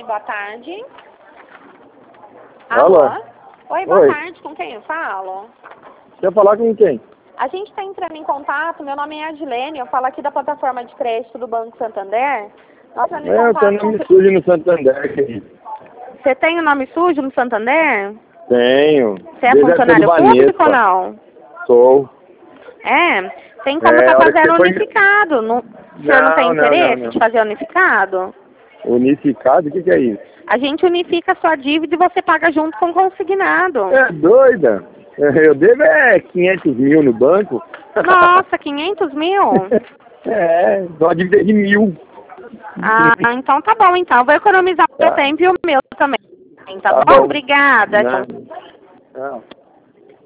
boa tarde. Alô? Oi, boa Oi. tarde. Com quem eu falo? Quer falar com quem? A gente está entrando em contato. Meu nome é Adilene. Eu falo aqui da plataforma de crédito do Banco Santander. Nós estamos em Eu contato tenho nome sujo no Santander, querido. Você tem o nome sujo no Santander? Tenho. Você é Desde a época funcionário do público ou Banespa. não? Sou. É? Tem como É, estar a hora que fazendo você foi... unificado. Não, o senhor não tem interesse Não. de fazer unificado? Unificado? O que é isso? A gente unifica a sua dívida e você paga junto com o consignado. É doida? Eu devo 500 mil no banco. Nossa, 500 mil? É, dou uma dívida de 1.000. Ah, então tá bom, então. Vou economizar o seu Tá, tempo e o meu também. Tá tá bom? bom. Obrigada. Não. Não.